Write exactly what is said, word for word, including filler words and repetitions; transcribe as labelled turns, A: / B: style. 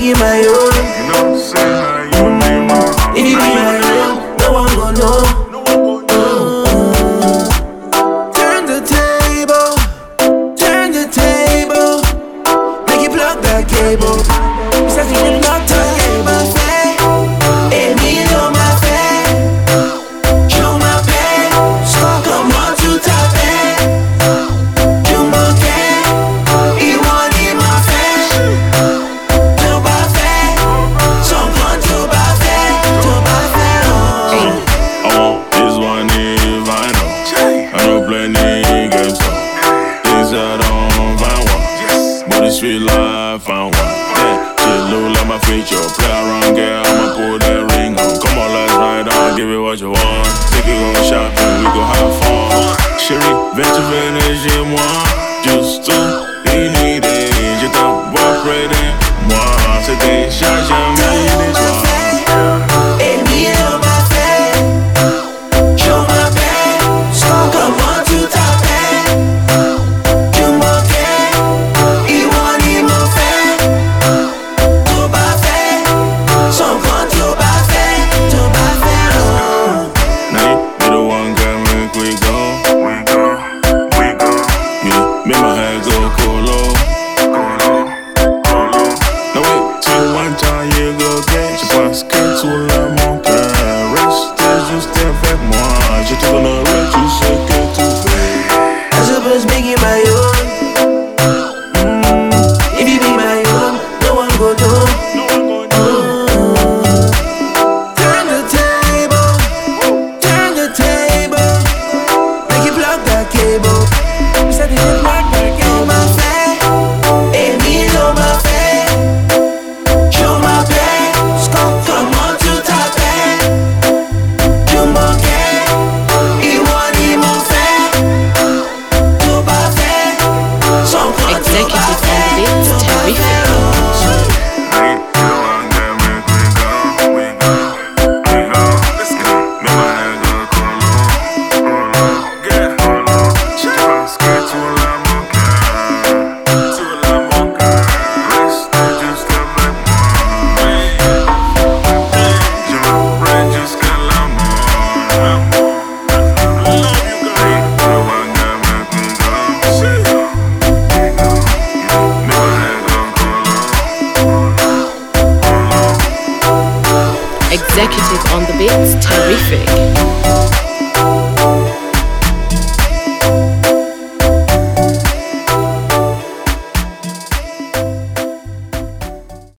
A: it my own. If you be my own, no one gon' know. Turn the table, turn the table. Make it plug that cable. Ça fait une bloc de cable. Et mille dans ma fait. Je m'appelle, comment tu t'appelles? Tu manquais, il want il m'a fait. Tout pas fait, son plan tout pas fait. Tout pas fait, oh.
B: I want this one if I know. I know plenty games, so things I don't find one. But it's real life, I want. Look like my feature, play around, girl, I'ma pull that ring on. Come on, let's ride on, give it what you want. Take it go shopping, we go have fun. Chérie, viens-tu venir chez moi? Juste une idée, je t'envoie près de moi. C'est déjà jamais l'histoire.
A: Et mille dans ma fait. Je m'appelle, comment tu t'appelles? Tu manquais, il want il m'a fait. Tout pas fait, son compte tout pas fait. Tout pas fait, oh.
B: Now you be the one girl, make we go. We go, we go. Yeah, make my head go colo. Colo, colo. Now wait till one time you go get. Je pense que tu l'as mon cœur. Reste juste avec moi. Je te donnerai tout ce que tu veux.
A: I suppose make it my own. Mm. If you be my own, no one go know. Turn the table, turn the table. Make it plug that cable. Ça dit je plug that cable. Ma fait, et mille on m'a fait. Je m'appelle, comment tu t'appelles? Tu manquais, il want il m'a fait. Tout pas fait, son compte tout
C: Executive
A: pas
C: on the
A: fait.
C: beats,
A: Tout pas
C: terrific.
A: fait, oh.
B: Hey, you the one girl, make we go. We go, we go. Let's go. Make my head go colo, colo. Get colo. Je pense que tu l'as mon cœur. Tu l'as mon cœur. Reste juste avec moi. Je m'apprends jusqu'à la mort. Love you, girl. Hey, you the one girl, make we go. We go, we go. Make my head go colo.
C: Executive on the beats, terrific.